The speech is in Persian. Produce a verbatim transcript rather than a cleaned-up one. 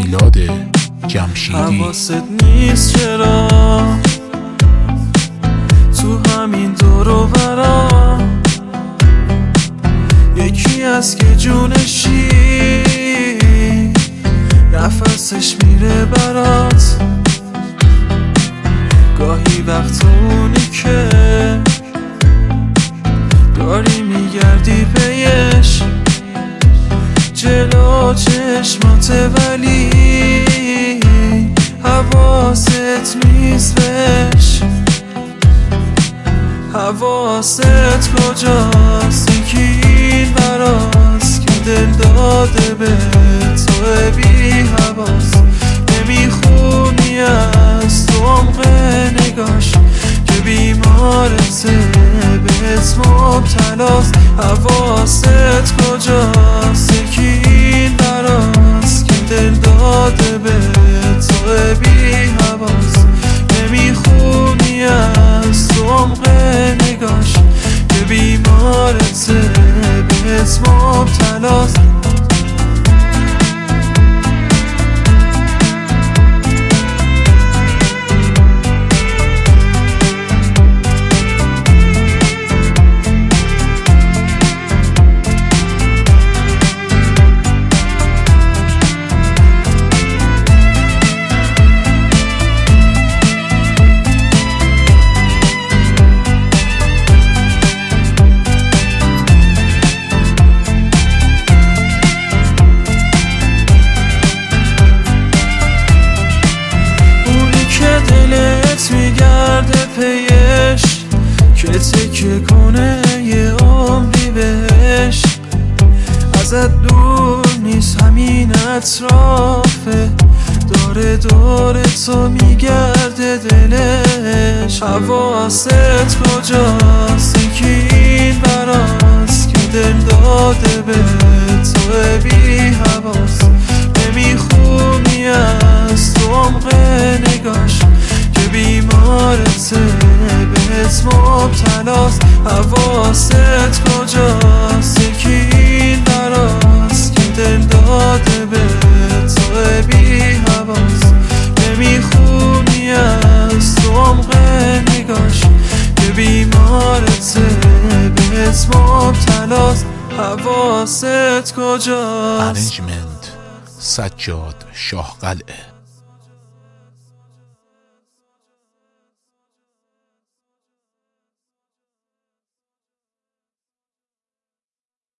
میلاد جمشیدی. حواست نیست چرا تو همین دور و برا یکی از که جونشی نفسش میره برات. گاهی وقت اونی که داری میگردی پیش جلو چشمات ولی حواست نیست بهش. حواست کجاست؟ یکی این براست که دل داده به تو بی حواس. نمیخونی از تو عمق نگاش که بیمارته بهت مبتلاست. حواست کجاست؟ یکی این براست که دل داده به تو بی حواس. نمیخونی از تو عمق نگاش که بیمارته بهت مبتلاست. میگرده پیش که تکیه کنه یه عمری بهش. ازت دور نیست همین اطرافه داره دور تو میگرده دلش. حواست کجاست؟ یکی این براست که دل داده به تو بی حواس. نمیخونی از تو عمق نگاش که بیمارته بهت مبتلاست. حواست کجاست؟ یکی این براست که دل داده به تو بی حواس. نمیخونی از تو عمق نگاش که بیمارته بهت مبتلاست. حواست کجاست؟ ارنجمنت سجاد شاه قلعه.